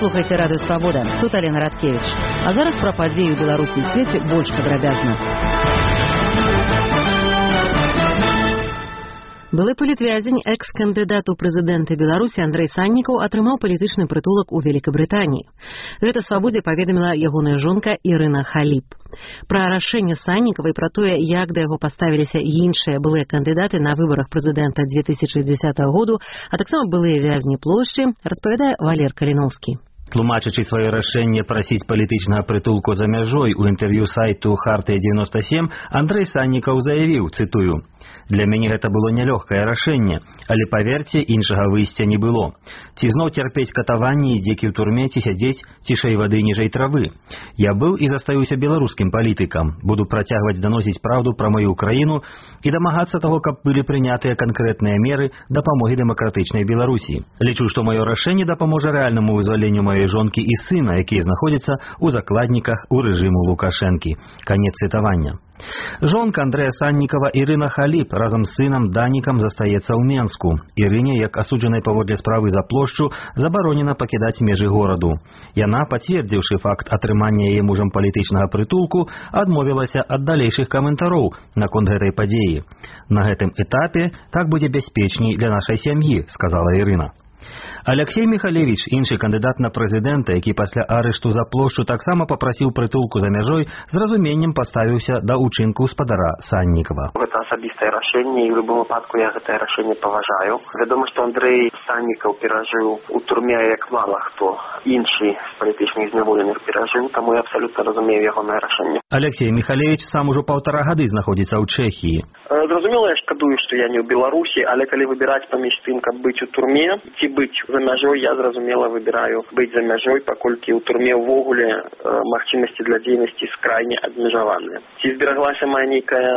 слухаеце радыё Свабода. Тут Алена Радкевіч. А зараз пра падзеі ў Беларусі і свеце больш падрабязна. Былы палітвязень, экс-кандыдат у прэзідэнты Беларусі Андрэй Саннікаў атрымаў палітычны прытулак у Вялікабрытаніі. Гэта Свабодзе паведаміла ягоная жонка Ірына Халіп. Пра рашэнне Саннікава і пра тое, як да яго паставіліся іншыя былыя кандыдаты на выбарах прэзідэнта 2010 году, а таксама былыя вязні плошчы, распавядае Валер Каліноўскі. Тлумачачы сваё рашэнне прасіць палітычнага прытулку за мяжой у інтэрв'ю сайту «Хартыя-97», Андрэй Саннікаў заявіў, цытую: «Для мяне гэта было нялёгкае рашэнне, але, паверце, іншага выйсця не было. Ці зноў цярпець катаванні і здзекі ў турме, ці сядзець цішэй вады ніжэй травы. Я быў і застаюся беларускім палітыкам. Буду працягваць даносіць праўду пра маю краіну і дамагацца таго, каб былі прынятыя канкрэтныя меры дапамогі дэмакратычнай Беларусі. Лічу, што маё рашэнне дапаможа рэальнаму вызваленню маёй жонкі і сына, якія знаходзяцца ў закладніках у рэжыму Лукашэнкі». Канец цытавання. Жонка Андрэя Саннікава Ірына Халіп разам з сынам Данікам застаецца ў Менску. Ірыне, як асуджанай паводле справы за плошчу, забаронена пакідаць межы гораду. Яна, пацвердзіўшы факт атрымання яе мужам палітычнага прытулку, адмовілася ад далейшых каментароў наконт гэтай падзеі. «На гэтым этапе так будзе бяспечней для нашай сям'і», сказала Ірына. Алексей Михалевич, іншы кандыдат на прэзідэнта, які пасля арышту за плошчу таксама папрасіў прытулку за мяжой, з разуменнем паставіўся да ўчынку спадара Саннікава. Гэта асабістае рашэнне, і ў любым выпадку я гэтае рашэнне паважаю. Вядома, што Андрэй Саннікаў перажыў у турме, як мала хто іншы з палітычных зняволеных перажыў, таму я абсалютна разумею ягонае рашэнне. Алексей Михалевич сам ужо 1,5 гады знаходзіцца ў Чэхіі. Зразумела, я шкадую, што я не ў Беларусі, але калі выбіраць паміж тым, каб быць у турме ці быць за мяжой, я зразумела выбіраю быць за мяжой, паколькі ў турме ўвогуле магчымасці для дзейнасці скрайне абмежаваныя. Ці збераглася моя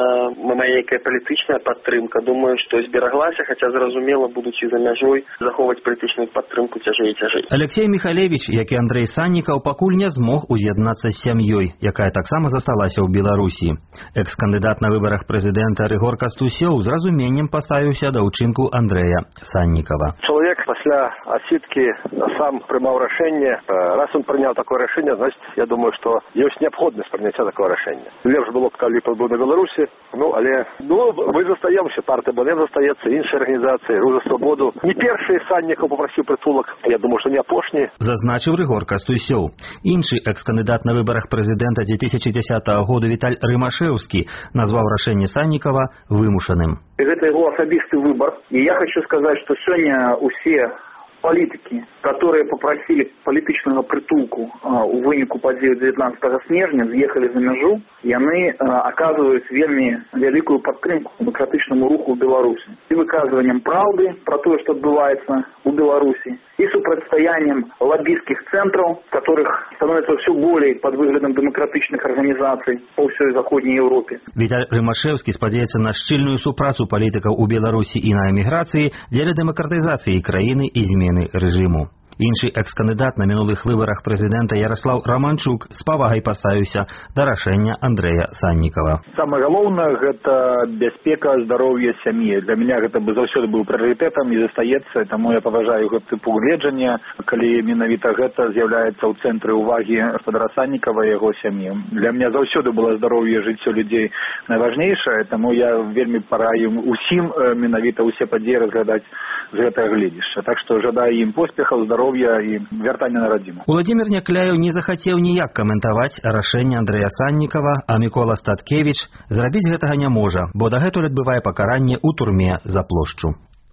нейкая палітычная падтрымка? Думаю, што збераглася, хаця зразумела, будучы за мяжой, захоўваць палітычную падтрымку цяжэй і цяжэй. Алексей Михалевич, як і Андрэй Саннікаў, пакуль не змог уз'яднацца з сям'ёй, якая таксама засталася ў Беларусі. Экс-кандыдат на выбарах прэзідэнта Рыгор Кастусёў з разуменнем паставіўся да ўчынку Андрэя Саннікава. Чалавек пасля асідкі сам прымаў рашэнне. Раз он прыняў такое рашэнне, значит, я думаю, што ёсць неабходнасць прыняцця такое рашэння. Лепш было б, калі б быў на Беларусі, але мы застаемся, партыя БНМ застаецца, іншыя арганізацыі, Рух за свабоду. Не першы Саннікаў папрасіў прытулак, я думаю, што не апошні. Зазначыў Рыгор Кастусёў. Іншы экс-кандыдат на выбарах прэзідэнта 2010 году Віталь Рымашэўскі назваў рашэнне Саннікава вымушаным. Это его особистый выбор. И я хочу сказать, что сегодня все политики, которые попросили палітычнага притулку у выніку падзею 19 снежня, з'ехали за мяжу, и они оказывают вельмі великую поддержку демократичному руху в Беларуси. И выказыванием правды про то, что отбывается у Беларуси, и супрацьстоянием лоббистских центров, которых становится все более под выглядом демократичных организаций по всей Заходней Европе. Віталь Рымашэўскі спадзяецца на шчыльную супрацу палітыкаў у Беларусі і на эміграцыі дзеля дэмакратызацыі краіны і змены рэжыму. Іншы экс-кандыдат на мінулых выбарах прэзідэнта Ярослаў Романчук з павагай паставіўся да рашэння Андрэя Саннікава. Самае галоўнае – гэта бяспека, здароўе сям'і. Для мяне гэта заўсёды быў прыярытэтам і застаецца, таму я паважаю гэты тып гледжання, калі менавіта гэта з'яўляецца ў цэнтры ўвагі гаспадара Саннікава і яго сям'і. Для мяне заўсёды было здароўе, жыццё людзей найважнейшае, таму я вельмі параю усім менавіта ўсе падзеі разглядаць з гэтага гледзішча. Так што жадаю ім поспехаў, здароўя і вяртання на радзіму. Уладзімір Някляеў не захацеў ніяк каментаваць рашэнне Андрэя Саннікава, а Мікола Статкевіч зрабіць гэтага не можа, бо дагэтуль адбывае пакаранне ў турме за плошчу.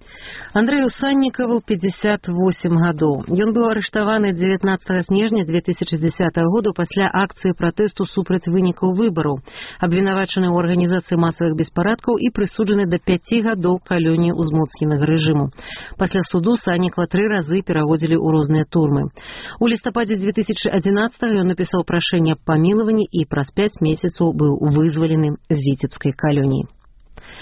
Андрэю Саннікаву 58 гадоў. Ён быў арыштаваны 19 снежня 2010 году пасля акцыі пратэсту супраць вынікаў выбараў, абвінавачаны ў арганізацыі масавых беспарадкаў і прысуджаны да 5 гадоў калоніі ўзмоцненага рэжыму. Пасля суду Саннікава 3 разы пераводзілі ў розныя турмы. У лістападзе 2011 ён напісаў прашэнне аб памілаванні і праз 5 месяцаў быў вызвалены з віцебскай калоніі.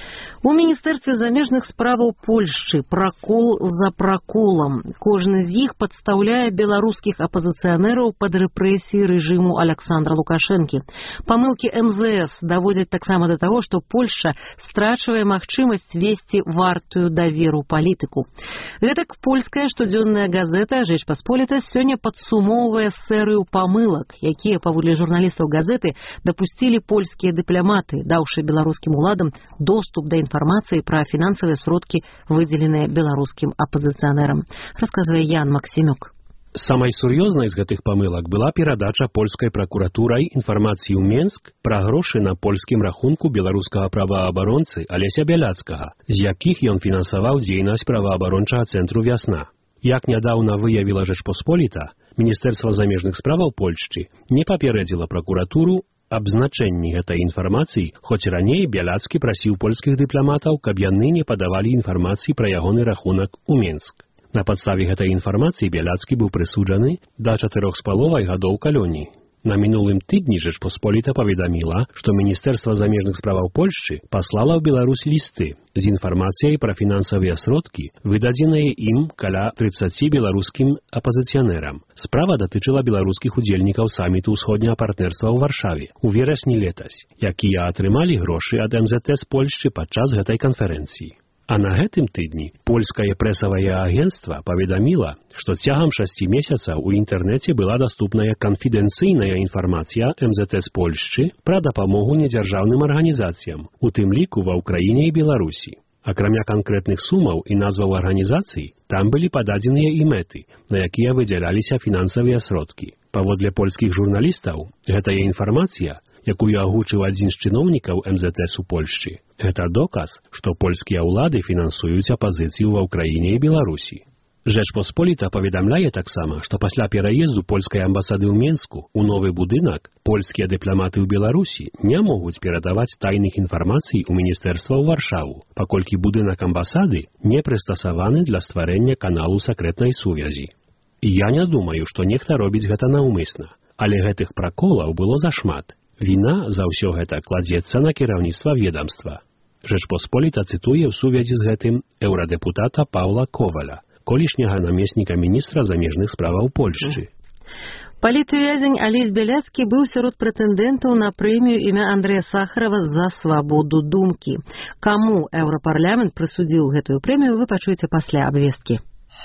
У Міністэрстве замежных справаў Польшчы пракол за праколам. Кожны з іх падстаўляе беларускіх апазіцыянераў пад рэпрэсіі рэжыму Александра Лукашэнкі. Памылкі МЗС даводзяць таксама да таго, што Польшча страчвае магчымасць весці вартую даверу палітыку. Гэтак польская штодзённая газета «Жэч Пасполіта» сёння падсумоўвае серыю памылак, якія, паводле журналістаў газеты, дапусцілі польскія дыпламаты, даўшы беларускім уладам доступ да информации про финансовые сродки, выделенные белорусским оппозиционерам, рассказывает Ян Максимюк. Самай сур'ёзнай з гэтых памылак была перадача польскай пракуратурай інфармацыі ў Менск пра грошы на польскім рахунку беларускага праваабаронцы Алеся Бяляцкага, з якіх ён фінансаваў дзейнасць праваабарончага цэнтру «Вясна». Як нядаўна выявіла Жэчпасполіта, Міністэрства замежных справаў Польшчы не папярэдзіла пракуратуру аб значэнні гэтай інфармацыі, хоць раней Бяляцкі прасіў польскіх дыпламатаў, каб яны не падавалі інфармацыі пра ягоны рахунак у Менск. На падставе гэтай інфармацыі Бяляцкі быў прысуджаны да 4,5 гадоў калоніі. На мінулым тыдні Жэчпасполіта паведаміла, што Міністэрства замежных справаў Польшчы паслала ў Беларусь лісты з інфармацыяй пра фінансавыя сродкі, выдадзеныя ім каля 30 беларускім апазіцыянерам. Справа датычыла беларускіх удзельнікаў саміту ўсходняга партнерства ў Варшаве у верасні летась, якія атрымалі грошы ад МЗТ з Польшчы падчас гэтай канферэнцыі. А на гэтым тыдні польскае прэсавае агенцтва паведаміла, што цягам 6 месяцаў у інтэрнэце была даступная канфідэнцыйная інфармацыя МЗТ з Польшчы пра дапамогу недзяржаўным арганізацыям, у тым ліку ва ўкраіне і Беларусі. Акрамя канкрэтных сумаў і назваў арганізацый, там былі пададзеныя і мэты, на якія выдзяляліся фінансавыя сродкі. Паводле польскіх журналістаў, гэтая інфармацыя, якую агучыў адзін з чыноўнікаў МЗТ у Польшчы, гэта доказ, што польскія ўлады фінансуюць апазіцыю ва ўкраіне і Беларусі. Жэчпасполіта паведамляе таксама, што пасля пераезду польскай амбасады ў Менску ў новы будынак польскія дыпламаты ў Беларусі не могуць перадаваць тайных інфармацый у Міністэрства ў Варшаву, паколькі будынак амбасады не прыстасаваны для стварэння каналу сакрэтнай сувязі. Я не думаю, што нехта робіць гэта наўмысна, але гэтых праколаў было зашмат. Віна за ўсё гэта кладзецца на кіраўніцтва ведамства. Жэчпасполіта цытуе ў сувязі з гэтым еўрадэпутата Паўла Коваля, колішняга намесніка міністра замежных справаў Польшчы. Палітвязень Алесь Бяляцкі быў сярод прэтэндэнтаў на прэмію імя Андрэя Сахарова за свабоду думкі. Каму Еўрапарламент прысудзіў гэтую прэмію, вы пачуеце пасля абвесткі.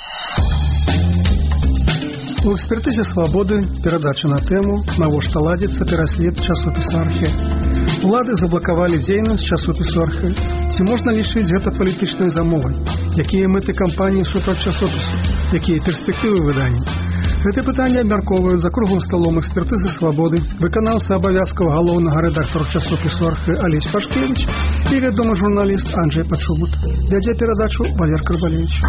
У экспертызе «Свободы» перадача на тэму «Навошта ладзіцца пераслед часопісу «Архе». Улады заблакавалі дзейнасць часопісу «Архе». Ці можна лічыць гэта палітычнай замовай? Якія мэты кампаніі супраць часопісу? Якія перспектывы выдання? Гэта пытанне абмяркоўваюць за круглым сталом экспертызы «Свободы», выканаўца абавязкаў галоўнага рэдактара часопісу «Архе» Алесь Пашкевіч і вядомы журналіст Анджэй Пачубут. Вядзе перадачу Валер Карбалевич.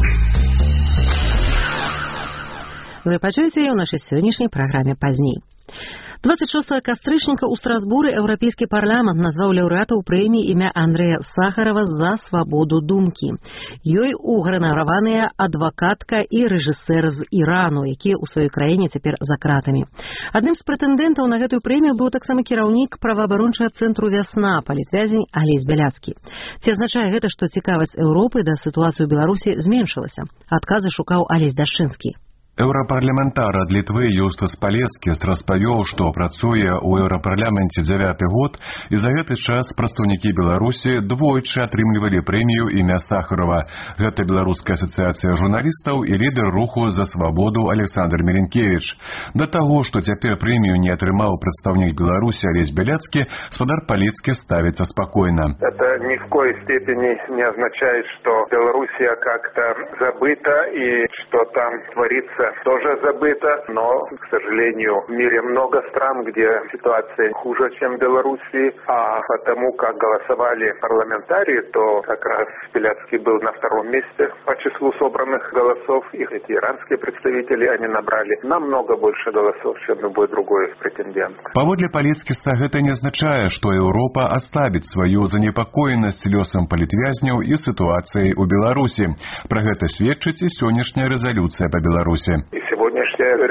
Вы пачуеце яе ў нашай сённяшняй праграме пазней. 26 кастрычніка ў Страсбуры Еўрапейскі парламент назваў лаўрэатаў прэміі імя Андрэя Сахарова за свабоду думкі. Ёй уганараваныя адвакатка і рэжысэр з Ірану, якія ў сваёй краіне цяпер за кратамі. Адным з прэтэндэнтаў на гэтую прэмію быў таксама кіраўнік праваабарончага цэнтру «Вясна», палітвязень Алесь Бяляцкі. Ці азначае гэта, што цікавасць Еўропы да сітуацыі ў Беларусі зменшылася? Адказы шукаў Алесь Дашчынскі. Еўрапарламентар ад Літвы Юстас Палецкіс распавёў, што працуе ў Еўрапарламенце 9-й год, і за гэты час прадстаўнікі Беларусі двойчы атрымлівалі прэмію імя Сахарова. Гэта Беларуская асацыяцыя журналістаў і лідар руху за свабоду Александр Меленкевич. Да таго, што цяпер прэмію не атрымаў прадстаўнік Беларусі Алесь Бяляцкі, спадар Палецкі ставіцца спакойна. Это ни в коей степени не означает, что Белоруссия как-то забыта и что там творится тоже забыто, но, к сожалению, в мире много стран, где ситуация хуже, чем в Белоруссии, а потому как голосовали парламентарии, то как раз Бяляцкий был на втором месте по числу собранных голосов, и эти иранские представители, они набрали намного больше голосов, чем любой другой претендент. Паводле Палецкіса гэта не азначае, што Еўропа аслабіць сваю занепакоенасць лёсам палітвязняў і сітуацыяй у Беларусі. Пра гэта сведчыць і сённяшняя рэзалюцыя па Беларусі. И сегодняшняя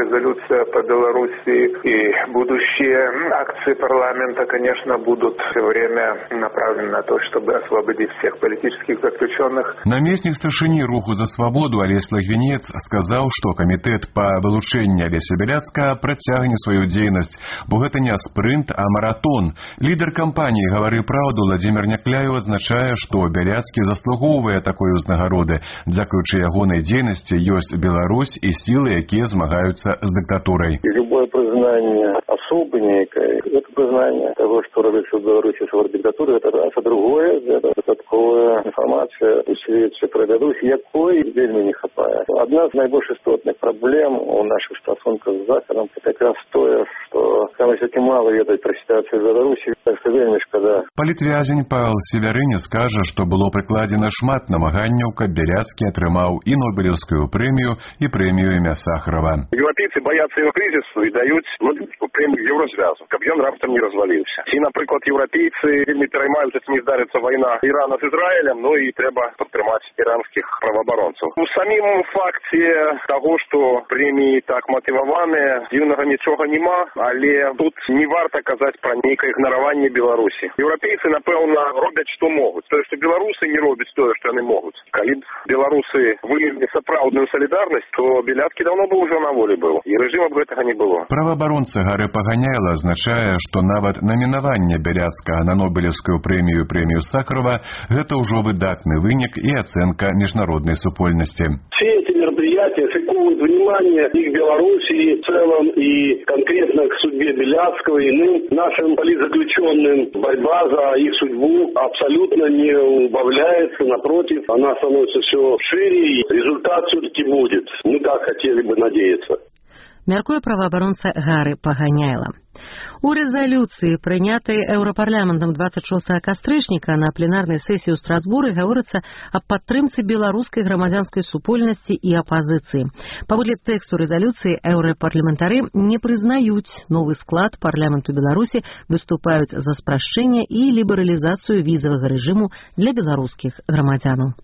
резолюция по Беларуси и будущие акции парламента, конечно, будут все время направлены на то, чтобы освободить всех политических заключенных. Наместник старшыні руху за свободу Олесь Лагвинец сказал, что комитет по вылучению Олеся Беляцкага працягне свою деятельность, бо гэта не спринт, а маратон. Лидер кампании «Говори правду» Владимир Някляев отзначае, что Беляцкі заслугоўвае такой узнагароды. Дзякуючы ягонай дзейнасці ёсць Беларусь и силы, якія змагаюцца с диктатурой. Любое признание особо некое, это признание того, что робится в Беларуси с диктатурой, это раз, а другое, это такая информация у свете про Беларусь, якой вельми не хапае. Одна из наибольш істотных проблем у наших стосунках с Заходом, это как раз то, что там все-таки мало ведать про ситуацию в Беларуси, так что вельми шкода. Палітвязень Павел Севярыня скажа, што было прыкладзена шмат намаганняў, каб Беляцкі атрымаў і Нобелевскую прэмію, і прэмію імя Сахарова. Европейцы боятся его кризису и дают Нобелевскую прэмію Еврозвязу, каб ён раптам не развалился. И, например, европейцы вельми переймаются, если не здарится война Ирана с Израилем, ну и треба подтримать иранских правооборонцев. У самим факте того, что премии так мотивованы, дивного ничего нема, але тут не варто казать про некое игнорирование Беларуси. Европейцы, напевно, робят, что могут. То есть, что белорусы не робят то, что они могут. Когда белорусы выявили сапраўдную солидарность, то Беляцкі давно бы уже на воле был. И режима бы этого не было. Правоабаронца Гары Паганяйла означае, что нават намінаванне Беляцкага на Нобелевскую прэмію Сахарова гэта ўжо выдатны вынік и оценка международной супольности. Все эти мероприятия приковывают внимание и к Белоруссии в целом, и конкретно к судьбе Беляцкого, и иным нашим политзаключенным. Борьба за их судьбу абсолютно не убавляется, напротив, она становится все шире, и результат все-таки будет. Мы так хотели бы надеяться. Мяркуе праваабаронца Гары Паганяйла. У рэзалюцыі, прынятай Еўрапарламентам 26 кастрычніка на пленарнай сесіі ў Страсбуры, гаворыцца аб падтрымцы беларускай грамадзянскай супольнасці і апазіцыі. Паводле тэксту рэзалюцыі, еўрапарламентары не прызнаюць новы склад парламенту Беларусі, выступаюць за спрашчэнне і лібералізацыю візавага рэжыму для беларускіх грамадзянаў.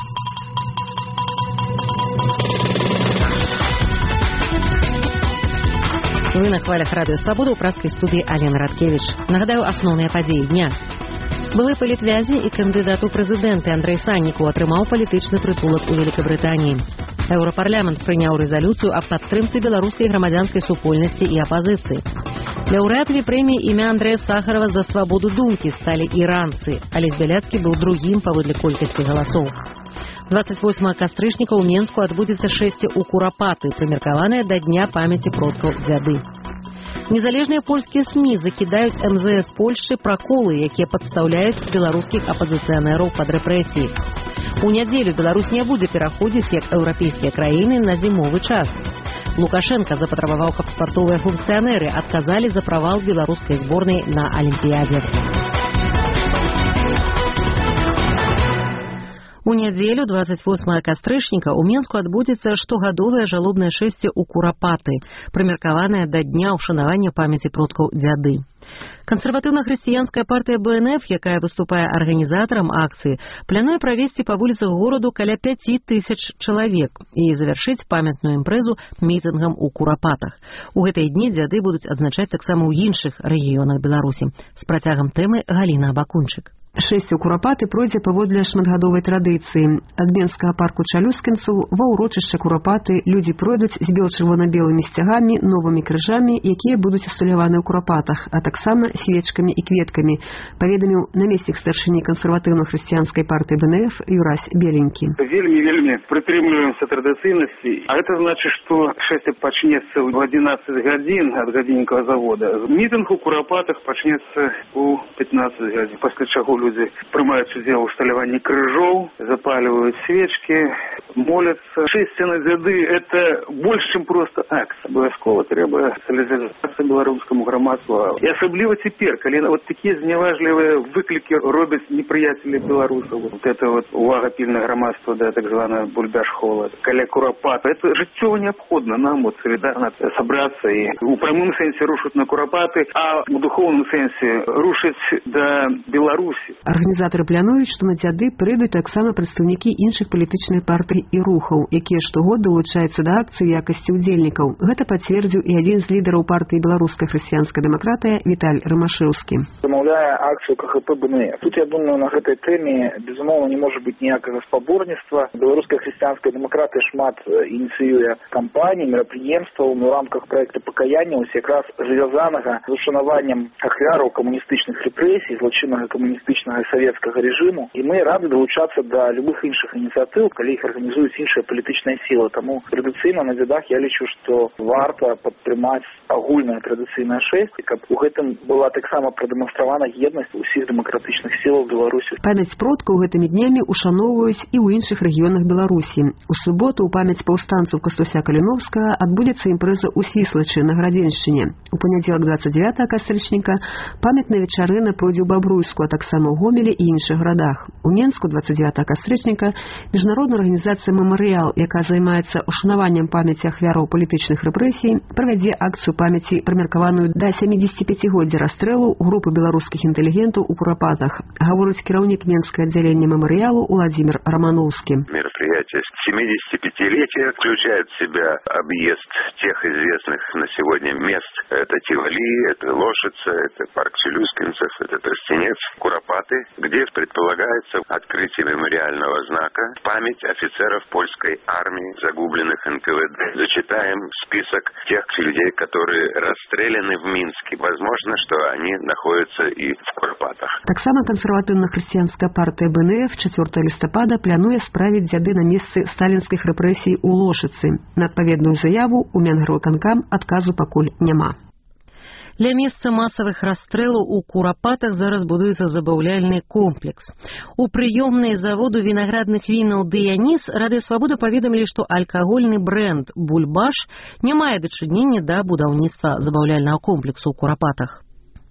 Вы на хвалях радыё Свабода ў праскай студыі Алена Радкевіч. Нагадаю, асноўныя падзеі дня. Былы палітвязень і кандыдат у прэзідэнты Андрэй Саннікаў атрымаў палітычны прытулак у Великабрытаніі. Еўрапарламент прыняў рэзалюцыю аб падтрымцы беларускай грамадзянскай супольнасці і апазіцыі. Лаўрэатамі прэміі імя Андрэя Сахарова за свабоду думкі сталі іранцы. Алесь Беляцкі быў другім паводле колькасці галасоў. 28 кастрычніка ў Менску адбудзецца шэсце ў Курапаты, прымеркаванае да дня памяці продкаў дзяды. Незалежныя польскія СМІ закідаюць МЗС Польшчы праколы, якія падстаўляюць беларускіх апазіцыянераў пад рэпрэсіі. У нядзелю Беларусь не будзе пераходзіць, як еўрапейскія краіны, на зімовы час. Лукашенко запатрабаваў, каб спартовыя функцыянеры адказалі за правал беларускай зборнай на Алімпіядзе. У нядзелю 28 кастрычніка ў Менску адбудзецца штогадовае жалобнае шэсце ў Курапаты, прымеркаванае да дня ўшанавання памяці продкаў дзяды. Кансерватыўна-хрысціянская партыя БНФ, якая выступае арганізатарам акцыі, плануе правесці па вуліцах гораду каля 5000 чалавек і завяршыць памятную імпрэзу мітынгам у Курапатах. У гэтыя дні дзяды будуць адзначаць таксама ў іншых рэгіёнах Беларусі. З працягам тэмы Галіна Абакунчык. Шэсце ў Курапаты пройдзе паводле шматгадовай традыцыі. Ад Менскага парку Чалюскінцаў ва ўрочышча Курапаты людзі пройдуць з бел-чырвона-белымі сцягамі, новымі крыжамі, якія будуць усталяваны ў Курапатах, а таксама свечкамі і кветкамі, паведаміў намеснік старшыні кансерватыўна-хрысціянскай партыі БНФ Юрась Беленькі. Вельмі прытрымліваемся традыцыйнасці, а гэта значыць, што шэсце пачнецца ў 11 гадзін ад гадзіннікавага завода. Мітынг у Курапатах пачнецца ў 15 гадзін, пасля чаго люди прымаюць удзел у усталяванні крыжоў, запаливают свечки, молятся. Шэсце на дзяды – это больше, чем просто акция. Абавязкова трэба солідарызацыя беларускаму грамадству. І асабліва цяпер, калі вот такія зняважлівыя выклікі робяць непрыяцелі беларусаў. Вот это вот увага пільна грамадства да так званого бульбяш-хола, каля Курапата. Это жыццёва неабходна нам вот солідарна сабрацца і у прамым сэнсе рушыць на Курапаты, а у духоўным сэнсе рушыць да Беларусі. Беларусі. Арганізатары плануюць, што на дзяды прыйдуць таксама прадстаўнікі іншых палітычных партый і рухаў, якія штогод далучаюцца да акцыі якасці ўдзельнікаў. Гэта пацвердзіў і адзін з лідараў партыі беларуская хрысціянская дэмакратыя Віталь Рамашэўскі. Замаўляе акцыю КХП БНФ. Тут, я думаю, на гэтай тэме, безумоўна, не можа быць ніякага спаборніцтва. Беларуская хрысціянская дэмакратыя шмат ініцыюе кампаній, мерапрыемстваў у рамках праекта пакаяння, ось якраз звязанага з ушанаваннем ахвяраў камуністычных рэпрэсій, злачыннага камуністычнага савецкага рэжыму. І мы рады далучацца да любых іншых ініцыятыў, калі іх арганізуюць іншыя палітычныя сілы. Таму традыцыйна на дзядах я лічу, што варта падтрымаць агульнае традыцыйнае шэсце, каб у гэтым была таксама прадэманстравана еднасць усіх дэмакратычных сілаў Беларусі. Памяць продкаў гэтымі днямі ушаноўваюць і ў іншых рэгіёнах Беларусі. У суботу ў памяць паўстанцаў Кастуся Каліновскага адбудзецца імпрэза ў Свіслачы на Градзеншчыне. У панядзелак 29 кастрычніка памятная вечарына пройдзе ў Бабруйску, а таксама ў Гомелі і іншых гарадах. У Менску 29 кастрычніка міжнародная арганізацыя «Мемарыял», якая займаецца ушанаваннем памяці ахвяраў палітычных рэпрэсій, правядзе акцыю памяці, прымеркаваную да 75-годдзя расстрэлу групы беларускіх інтэлігентаў у Курапатах, гаворыць кіраўнік Менскага аддзялення «Мемарыялу» Владимир Романовский. Мероприятие 75-летия включает в себя объезд тех известных на сегодня мест. Это Тивали, это Лошица, это парк Челюскинцев, это Тростенец, Куропаты, где предполагается открытие мемориального знака в память офицеров польской армии, загубленных НКВД. Зачитаем список тех людей, которые расстреляны в Минске. Возможно, что они находятся и в Куропатах. Таксама кансерватыўна-хрысціянская партыя БНФ 4 лістапада плануе справіць дзяды на месцы сталінскіх рэпрэсій у Лошыцы. На адпаведную заяву у Менгарвыканкам адказу пакуль няма. Для месца масавых расстрэлаў у Курапатах зараз будуецца забаўляльны комплекс. У прыёмнай заводу вінаградных вінаў «Дыяніз» Радыё Свабода паведамілі, што алкагольны брэнд «Бульбаш» не мае дачынення да будаўніцтва забаўляльнага комплексу ў Курапатах.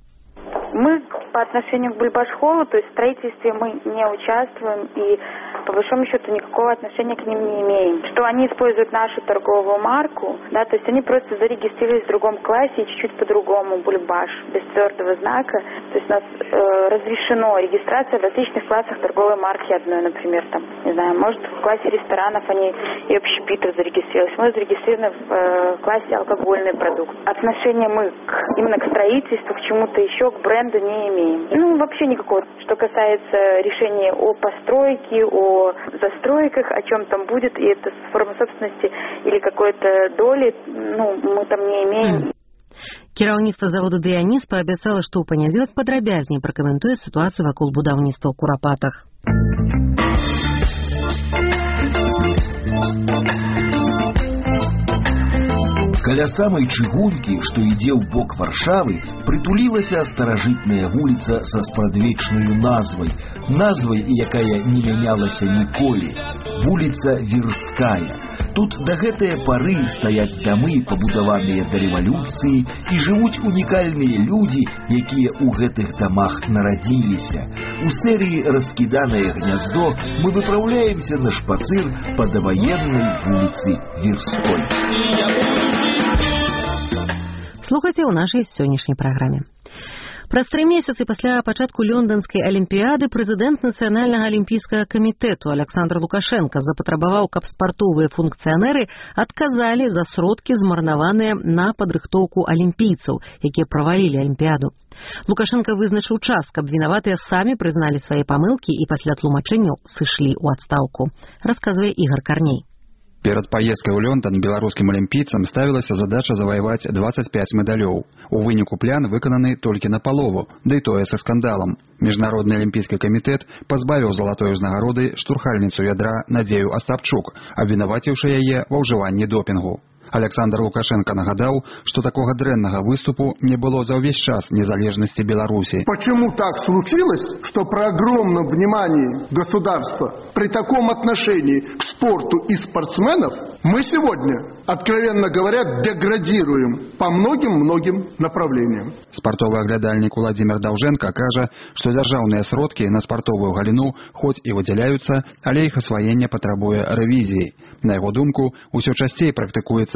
Мы по отношению к Бульбаш-холлу, то есть в строительстве мы не участвуем и по большому счету никакого отношения к ним не имеем. Что они используют нашу торговую марку, да, то есть они просто зарегистрировались в другом классе и чуть-чуть по-другому, Бульбаш, без твердого знака. То есть у нас разрешено регистрация в различных классах торговой марки одной, например, там, не знаю, может в классе ресторанов они и общепитов зарегистрировались, мы зарегистрированы в классе алкогольный продукт. Отношение мы именно к строительству, к чему-то еще, к бренду не имеем. Ну, вообще никакого. Что касается решения о постройке, о застройках, о чем там будет, и это форма собственности или какой-то доли, ну, мы там не имеем. Кіраўніцтва завода «Дыяніз» паабяцала, што ў панядзелак падрабязней пракаментуе сітуацыю вакол будаўніцтва ў Курапатах. Каля самай чыгункі, што ідзе ў бок Варшавы, прытулілася старажытная вуліца са спрадвечнаю назвай, якая не мянялася ніколі. Вуліца Верская. Тут да гэтае пары стаяць дамы, пабудаваныя да рэвалюцыі, і жывуць унікальныя людзі, якія ў гэтых дамах нарадзіліся. У серыі «Раскіданае гняздо» мы выпраўляемся на шпацыр па даваеннай вуліцы Верской. Слухайце ў нашай сённяшняй праграме. Праз 3 месяцы пасля пачатку лёнданскай алімпіяды прэзідэнт Нацыянальнага алімпійскага камітэту Александр Лукашенко запатрабаваў, каб спартовыя функцыянеры адказалі за сродкі, змарнаваныя на падрыхтоўку алімпійцаў, якія правалілі алімпіяду. Лукашенко вызначыў час, каб вінаватыя самі прызналі свае памылкі і пасля тлумачэнняў сышлі ў адстаўку, расказвае Ігор Карней. Перад паездкай у Лёндон беларускім алімпійцам ставілася задача заваяваць 25 медалёў. У выніку план выкананы толькі напалову, да і тое са скандалам. Міжнародны алімпійскі камітэт пазбавіў залатой узнагароды штурхальніцу ядра Надзею Астапчук, абвінаваціўшы яе ва ўжыванні допінгу. Александр Лукашенко нагадал, что такого дрэннага выступу не было за весь час незалежности Беларуси. Почему так случилось, что при огромном внимании государства, при таком отношении к спорту и спортсменов, мы сегодня, откровенно говоря, деградируем по многим направлениям. Спартовый оглядальник Владимир Долженко кажа, что державные сродки на спартовую галину хоть и выделяются, але их освоение потребует ревизии. На его думку, усё часцей практикуется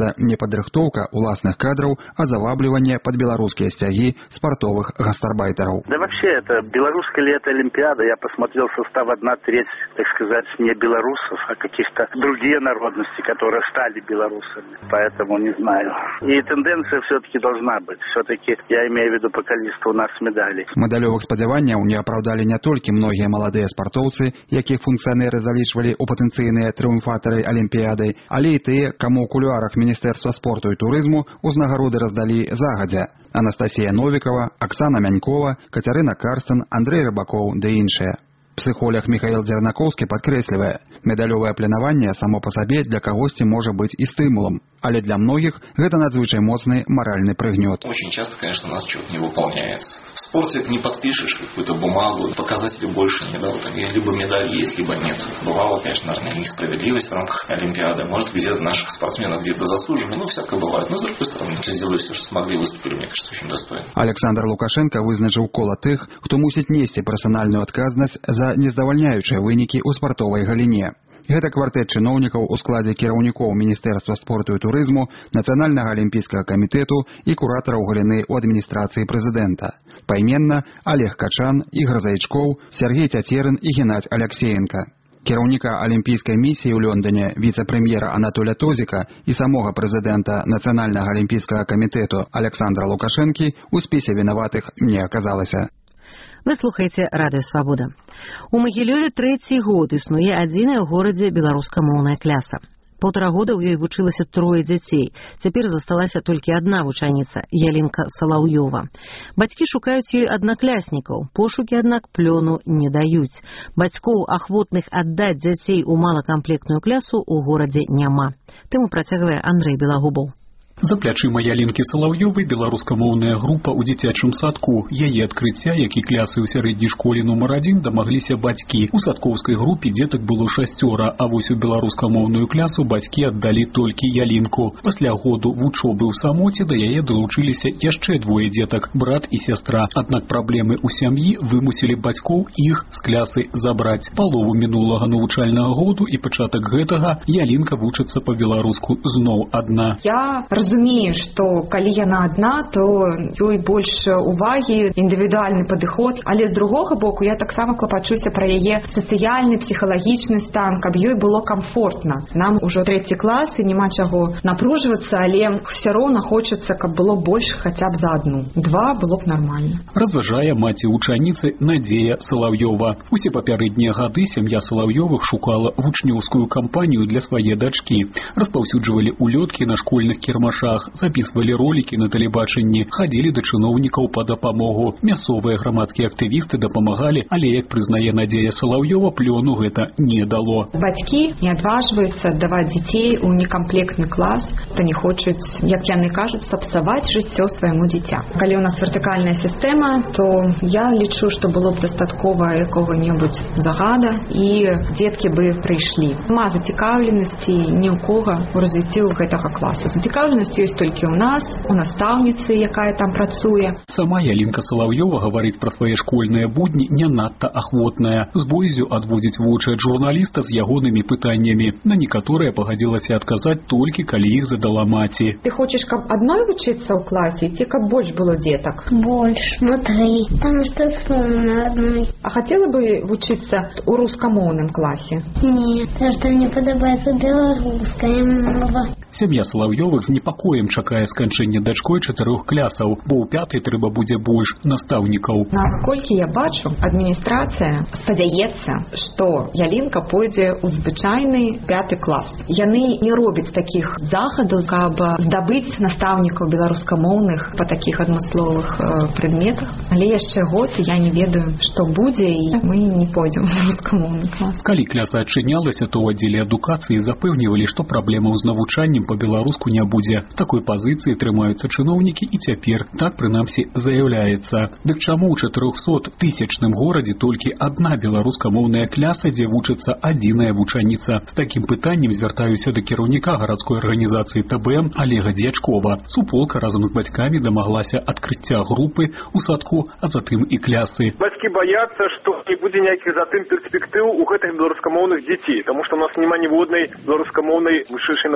гэта не падрыхтоўка уласных кадраў, а завабліванне пад беларускія сцягі спартовых гастарбайтараў. Да вообще, это белорусская ли это Олимпиада? Я посмотрел состав 1/3, так сказать, не белорусов, а каких-то другие народности, которые стали белорусами. Поэтому не знаю. И тенденция все-таки должна быть. Все-таки я имею в виду по количеству у нас медалей. Медалёвых спадзяванняў не апраўдалі не толькі многія маладыя спартоўцы, якіх функцыянеры залічвалі ў патэнцыйныя трыумфатары Алімпіяды, але і тыя, каму ў кулуарах Міністэрства спорту і турызму ўзнагароды раздалі загадзя. Анастасія Новікова, Аксана Мянькова, Кацярына Карстен, Андрэй Рыбакоў ды іншыя. Псіхолог Михаил Дзярнакоўскі падкрэслівае, медалёвае пленаванне само па сабе для кагосьці можа быць і стымулам, але для многіх гэта надзвычай моцны маральны прыгнёт. Очень часто, конечно, у нас что-то не выполняется. В спорте не подпишешь какую-то бумагу, показателей больше не дал. Там либо медаль есть, либо нет. Бывало, конечно, наверное, несправедливость в рамках Олимпиады. Может, где-то наших спортсменов где-то заслужили, ну, всякое бывает. Но, с другой стороны, сделали все, что смогли, выступили, мне кажется, очень достойно. Александр Лукашенко вызначыў кола тых, хто мусіць несці персанальную адказнасць за нездавальняючыя вынікі ў спартовай галіне. Гэта квартэт чыноўнікаў у складзе кіраўнікоў Міністэрства спорту і турызму, Нацыянальнага алімпійскага камітэту і куратараў галіны ў адміністрацыі прэзідэнта. Пайменна Олег Качан, Ігор Заячкоў, Сергей Цяцерын і Геннадзь Аляксеенка. Кіраўніка алімпійскай місіі ў Лондоне, віцэ-прэм'ера Анатоля Тозіка і самога прэзідэнта Нацыянальнага алімпійскага камітэту Александра Лукашэнкі ў спісе вінаватых не аказалася. Вы слухаеце Радыё Свабода. У Магілёве 3-й год існуе адзіная ў горадзе беларускамоўная кляса. 1,5 года ў ёй вучылася 3 дзяцей. Цяпер засталася толькі адна вучаніца, Ялінка Салаўёва. Бацькі шукаюць ёй аднакляснікаў. Пошукі, аднак, плёну не даюць. Бацькоў, ахвотных аддаць дзяцей у малакамплектную клясу, у горадзе няма. Тэму працягвае Андрэй Белагубоў. За плячыма Ялінкі Салаўёвай беларускамоўная група ў дзіцячым садку. Яе адкрыцця, як і клясы ў сярэдняй школе нумар 1, дамагліся бацькі. У садкоўскай групе дзетак было 6, а вось у беларускамоўную клясу бацькі аддалі толькі Ялінку. Пасля году вучобы ў самоце да яе далучыліся яшчэ 2 дзетак, брат і сястра. Аднак праблемы ў сям'і вымусілі бацькоў іх з клясы забраць. Палову мінулага навучальнага году і пачатак гэтага Ялінка вучыцца па-беларуску зноў адна. Разумею, што калі яна адна, то ёй больш увагі, індывідуальны падыход, але з другога боку я таксама клапачуся пра яе сацыяльны, псіхалагічны стан, каб ёй было камфортна. Нам ужо 3 клас і няма чаго напружвацца, але ўсё роўна хочацца, каб было больш хаця б за адну. 2 было б нармальна. Разважае маці вучаніцы Надзея Салаўёва. Усе папярэднія гады сям'я Салаўёвых шукала вучнёўскую кампанію для свае дачкі. Распаўсюджвалі улёткі на школьных кірмашах, записывали ролики на тэлебачанні, ходили до чыноўнікаў па дапамогу. Мясцовыя грамадскія актывісты дапамагалі, але, як прызнае Надзея Салаўёва, плёну гэта не дало. Бацькі не адважваюцца аддаваць дзяцей у некамплектны клас, то не хочуць, як яны кажуць, сапсаваць жыццё свайму дзіця. Калі ў нас вертыкальная сістэма, то я лічу, што было б дастаткова якога-небудзь загада і дзеткі бы прыйшлі. Ма зацікаўленасці ні ў кога ў развіцці гэтага класа. Зацікаўленасць ёсць толькі ў нас, у настаўніцы, якая там працуе. Сама Ялінка Салаўёва гаварыць пра свае школьныя будні не надта ахвотная. З боязю адводзіць вочы ад журналіста з ягонымі пытаннямі. На некаторыя пагадзілася адказаць толькі, калі іх задала маці. Ты хочаш, каб адной вучыцца ў класе, ці каб больш было дзетак? Больш, на 3. Там што на адной. А хацела бы вучыцца ў рускамоўным класе? Не, потому што мне падабаецца беларуская мова. Сям'я Салаўёвых з непакоем чакае сканчэння дачкой 4 клясаў, бо ў 5-й трэба будзе больш настаўнікаў. Наколькі я бачу, адміністрацыя спадзяецца, што Ялінка пойдзе ў звычайны 5-й клас. Яны не робяць такіх захадаў, каб здабыць настаўнікаў беларускамоўных па такіх адмысловых прадметах. Але яшчэ год, і я не ведаю, што будзе, і мы не пойдзем ў рускамоўны клас. Калі кляса адчынялася, то ў аддзеле адукацыі запэўнівалі, што праблемаў з навучаннем па-беларуску не будзе. Такой пазіцыі трымаюцца чыноўнікі і цяпер, так прынамсі заяўляецца. Дык чаму ў 400-тысячным горадзе толькі адна беларускамоўная кляса, дзе вучыцца адзіная вучаніца? З такім пытаннем звяртаюся да кіраўніка гарадской арганізацыі ТБМ Олега Дзячкова. Суполка разам з бацькамі дамаглася адкрыцця групы ў садку, а затым і клясы. Бацькі баяцца, што не будзе ніякіх затым перспектыў у гэтых беларускамоўных дзяцей, таму што у нас няма ніводнай беларускамоўнай вышэйшай навучальнай установы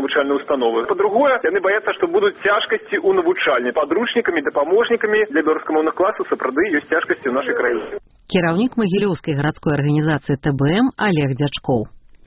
установы. По-другое, яны боятся, что будут тяжкости у навучальні. Подручниками, допоможниками для беларускамоўных классов сапраўды ёсць тяжкости в нашей краіне. Кіраўнік Магілёўскай гарадской арганізацыі ТБМ Олег Дзячкоў.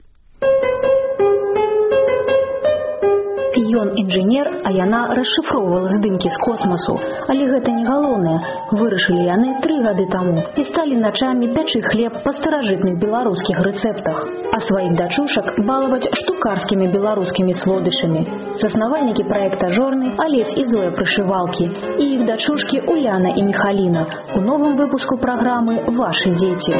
Ён інжынер, а яна расшыфроўвала здымкі з космосу. Але гэта не галоўнае. Вырашылі яны 3 гады таму і сталі начамі пячы хлеб па старажытных беларускіх рэцэптах, а сваіх дачушак балаваць штукарскімі беларускімі слодышамі. Заснавальнікі праекта «Жорны» Алесь і Зоя Прышывалкі і іх дачушкі Уляна і Міхаліна у новым выпуску праграмы «Вашы дзеці».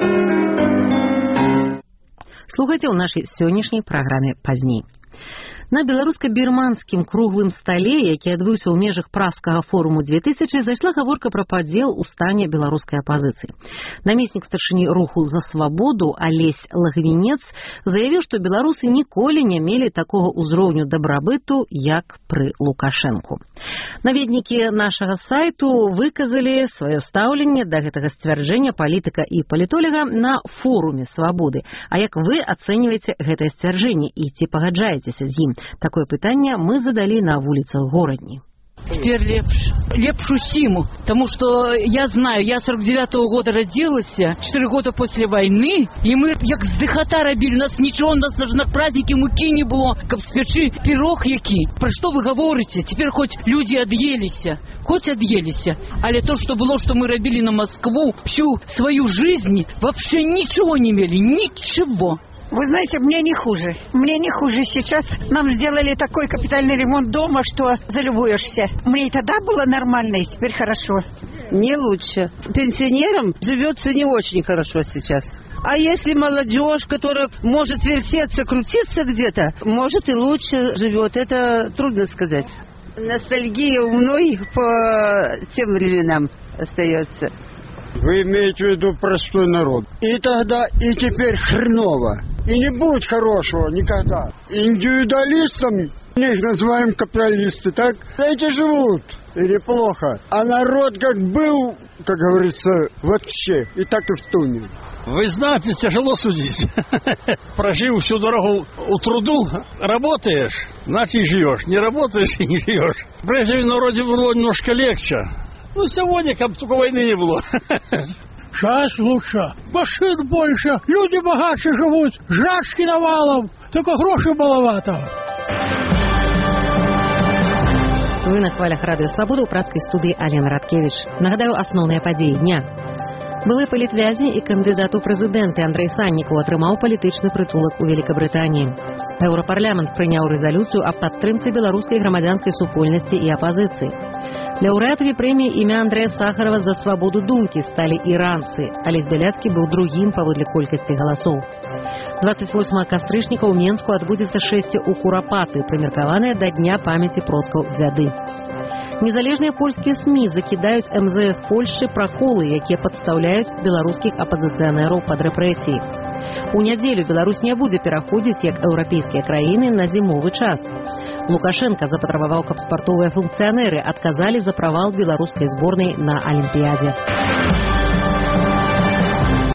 Слухайце ў нашай сённяшняй праграме пазней. На беларуска-бірманскім круглым стале, які адбыўся ў межах Пражскага форуму 2000, зайшла гаворка пра падзел у стане беларускай апазіцыі. Намеснік старшыні руху «За свабоду» Алесь Лагвінец заявіў, што беларусы ніколі не мелі такога ўзроўню дабрабыту, як пры Лукашэнку. Наведнікі нашага сайту выказалі сваё стаўленне да гэтага сцвярджэння палітыка і палітолага на форуме свабоды. А як вы ацэньваеце гэтае сцвярджэнне і ці пагаджаецеся з ім? Такое пытанне мы задалі на вуліцах горадні. Теперь лепш усім, потому что я знаю, я 49-го года родилась, 4 года после войны, и мы як здыхата робили, у нас ничего, у нас даже на празднике муки не было, каб спечи пирог які. Про что вы говорите? Теперь хоть люди отъелись, але то, что было, что мы робили на Москву, всю свою жизнь, вообще ничего не имели, ничего. Вы знаете, мне не хуже. Мне не хуже. Сейчас нам сделали такой капитальный ремонт дома, что залюбуешься. Мне и тогда было нормально, и теперь хорошо. Не лучше. Пенсионерам живется не очень хорошо сейчас. А если молодежь, которая может вертеться, крутиться где-то, может и лучше живет. Это трудно сказать. Ностальгия у многих по тем временам остается. Вы имеете в виду простой народ. И тогда, и теперь хреново. И не будет хорошего никогда. Индивидуалистам, их называем капиталисты, так? Эти живут. Или плохо. А народ как был, как говорится, вообще, и так и в туне. Вы знаете, тяжело судить. Прожил всю дорогу у труду, работаешь, значит живешь. Не работаешь и не живешь. Прежде в народе было немножко легче. Ну, сегодня, как только войны не было. Сейчас лучше. Машин больше, люди богаче живут, жрачки навалом, только грошей маловато. Вы на хвалях Радыё Свабода ў пражскай студыі Алена Радкевіч. Нагадаю, асноўныя падзеі дня. Былы палітвязень і кандыдат у прэзідэнты Андрэй Саннікаў атрымаў палітычны прытулак у Великабрытаніі. Еўрапарламент прыняў рэзалюцыю аб падтрымцы беларускай грамадзянскай супольнасці і апазіцыі. Лаўрэатамі прэміі імя Андрэя Сахарова за свабоду думкі сталі іранцы. Алесь Бяляцкі быў другім паводле колькасці галасоў. 28 кастрычніка ў Менску адбудзецца шэсце ў Курапаты, прымеркаванае да дня памяці продкаў дзяды. Незалежныя польскія СМІ закідаюць МЗС Польшчы праколы, якія падстаўляюць беларускіх апазіцыянераў пад рэпрэсіі. У нядзелю Беларусь не будзе пераходзіць, як еўрапейскія краіны, на зімовы час. Лукашенко запатрабаваў, каб спартовыя функцыянеры адказалі за правал беларускай зборнай на Алімпіядзе.